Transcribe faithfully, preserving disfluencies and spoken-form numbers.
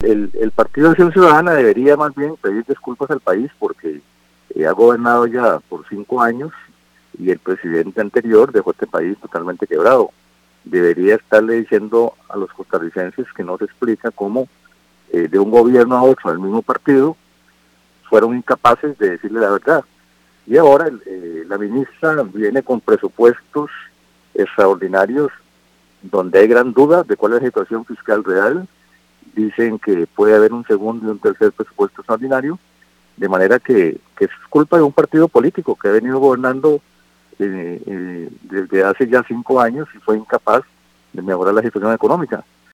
el, el Partido Acción Ciudadana debería más bien pedir disculpas al país porque eh, ha gobernado ya por cinco años y el presidente anterior dejó este país totalmente quebrado. Debería estarle diciendo a los costarricenses que no se explica cómo eh, de un gobierno a otro del mismo partido fueron incapaces de decirle la verdad. Y ahora eh, la ministra viene con presupuestos extraordinarios donde hay gran duda de cuál es la situación fiscal real. Dicen que puede haber un segundo y un tercer presupuesto extraordinario, de manera que, que es culpa de un partido político que ha venido gobernando eh, eh, desde hace ya cinco años y fue incapaz de mejorar la situación económica.